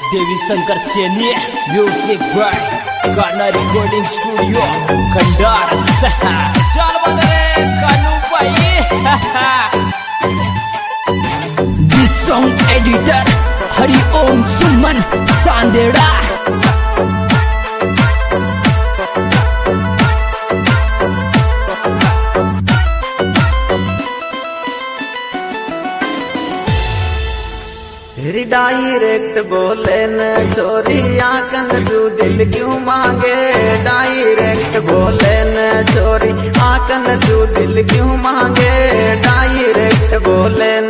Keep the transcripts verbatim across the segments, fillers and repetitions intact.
Devi Shankar Saini music by Gana recording studio Khandar चल बदरे कानू भाई this song editor Hari Om Suman Sandera direct बोले न छोरी आकन सु दिल क्यों मांगे। डायरेक्ट बोले न छोरी आकन सु दिल क्यों मांगे। डायरेक्ट बोले न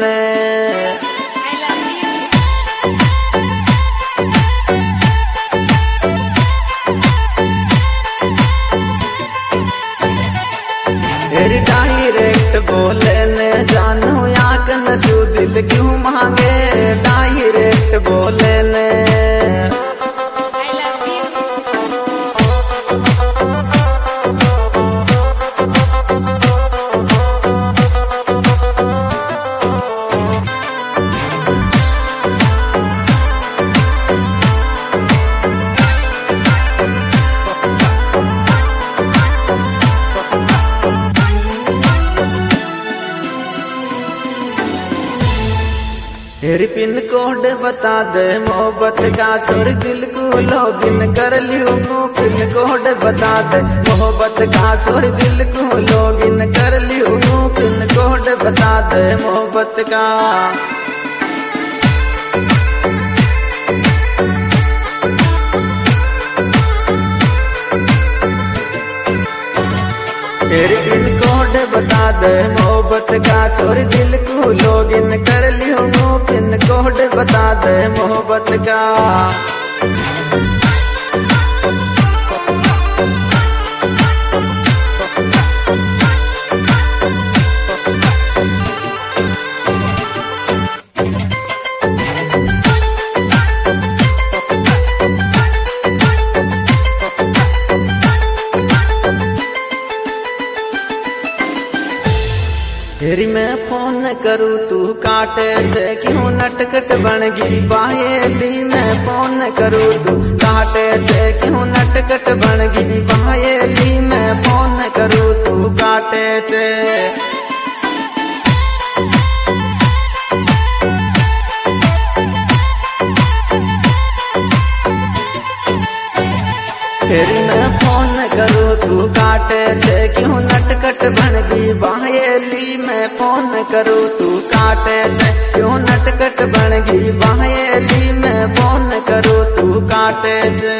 डायरेक्ट बोले न जानू आकन सु दिल क्यों मांगे। डायरेक्ट बोले न तेरी पिन कोड बता दे मोहब्बत का छोड़ दिल को लॉगिन कर लियो। पिन कोड बता दे मोहब्बत का छोड़ दिल को लॉगिन कर लियो। पिन कोड बता दे मोहब्बत का तेरी पिन कोड बता दे मोहब्बत का छोड़ दिल को लॉगिन कर लियो। पिन कोड बता दे मोहब्बत का तेरी मैं फोन करूँ तू काटे से क्यों नटखट बन गई पायली। मैं फोन करूँ तू काटे से क्यों नटखट बन गई पायली। मैं फोन करूँ तू काटे से तेरी मैं फोन करूँ तू काटे से क्यों नटखट बन गई बाहेली। मैं फोन करूँ तू काटे से क्यों नटखट बन गई बाहेली। मैं फोन करूँ तू काटे से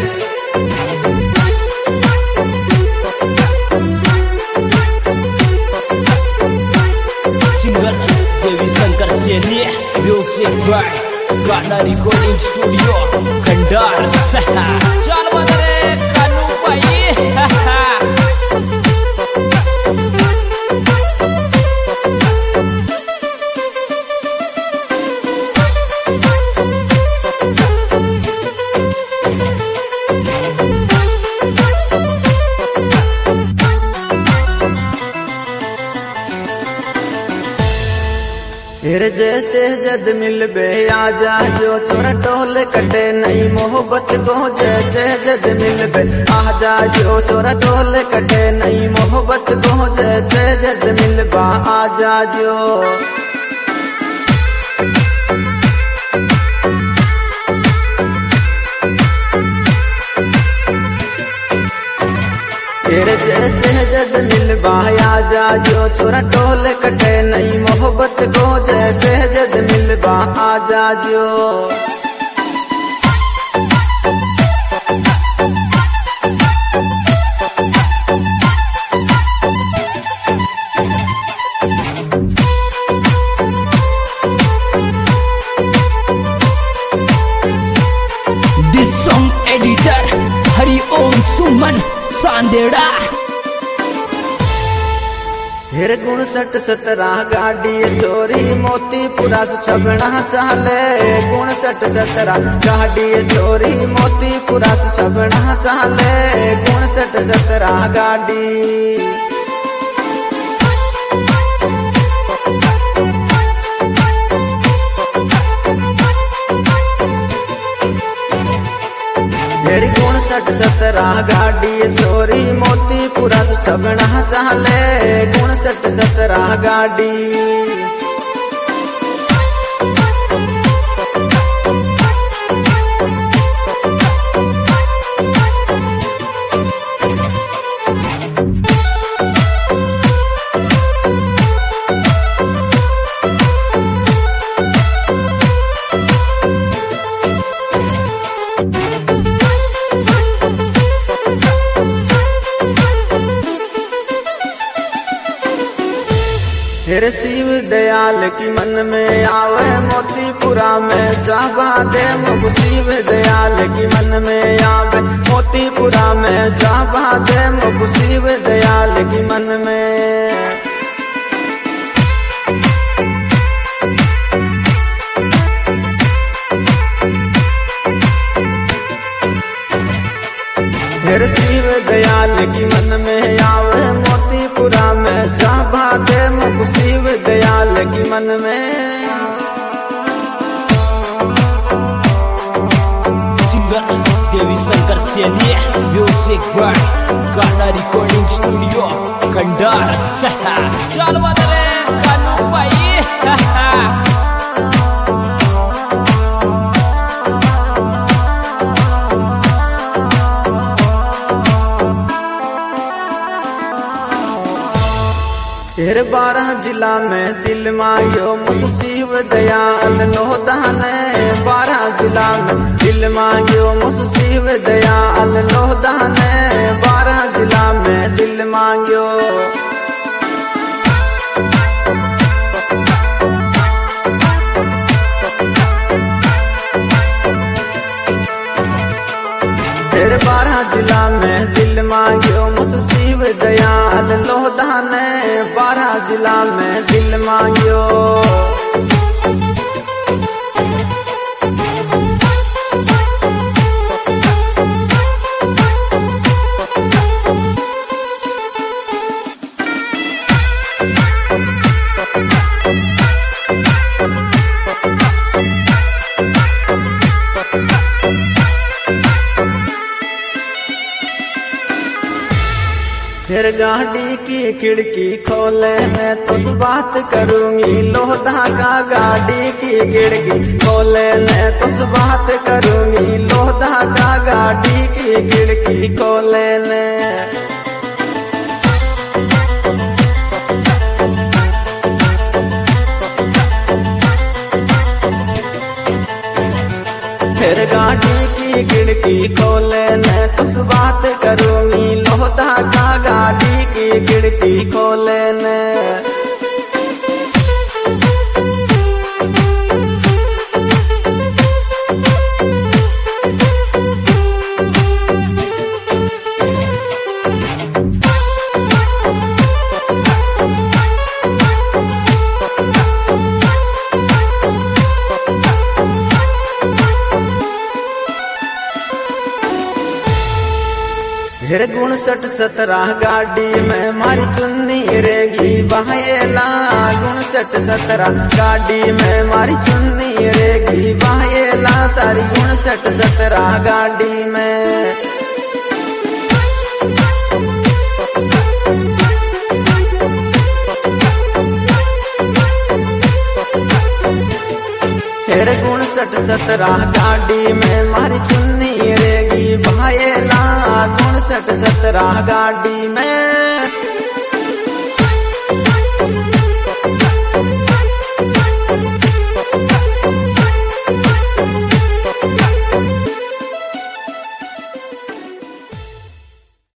singer Devi Shankar Saini music by Gana recording studio Khandar चल बदरे कानू भाई जैसे जद मिलबे आजा जो छोरा टोल कटे नहीं मोहब्बत को। जैसे जद मिलबे आजा जो छोरा टोल कटे नहीं मोहब्बत को। जैसे जद मिलबा आजा जो तेरे जैसे जद मिलबा आजा जो छोरा टोल कटे नहीं मोहब्बत को। जैसे जद मिलबा आजा जो this song editor Hari Om Suman Sandera फिर गुण सट सतरा गाड़ी चोरी मोतीपुरा से छबना चाले। गुण सट सतरा गाड़ी चोरी मोतीपुरा से छबना चाले। गुण सट सतरा गाड़ी सत्रह गाड़ी छोरी मोतीपुरा से छबना चाले उनसठ सत्रह गाड़ी। हेरे शिव दयाल की मन में आवे मोतीपुरा में जाबा दे मुख शिव दयाल की मन में आवे मोतीपुरा में जाबा दे मुख शिव दयाल की मन में। हेरे शिव दयाल की मन में आवे मोतीपुरा में जाबा दे मुख शिव दयाल की मन में। Singer Devi Shankar Saini music by Gana recording studio Khandar. चल बदरे कानू भाई। हेरे बारह जिला में दिल मांगो मुझ शिव दयाल लोहदाने। बारह जिला में दिल मांगो मुझ शिव दयाल लोहदाने। बारह जिला में दिल मांगो। फिर बारह जिला में दिल मांगो मुझ शिव दयाल लोहदाने। बारह जिला में दिल मांगो। फिर गाड़ी की खिड़की खोले मैं तो बात करूंगी लोहदा का। गाड़ी की खिड़की खोले मैं तो बात करूंगी लोहदा का। गाड़ी की खिड़की खोले ने। फिर गाड़ी की खिड़की खोले मैं तो बात करूंगी लोहदा का। गाड़ी की खिड़की खोले ने। फिर उनसठ सत्रह गाड़ी में मारी चुन्नी रेगी बहेला। उनसठ सत्रह गाड़ी में मारी चुन्नी रेगी बहेला। तारी उनसठ सत्रह गाड़ी में। फिर उनसठ सत्रह गाड़ी में मारी चुन्नी रेगी बहेला। उनसठ सत्रह गाड़ी में।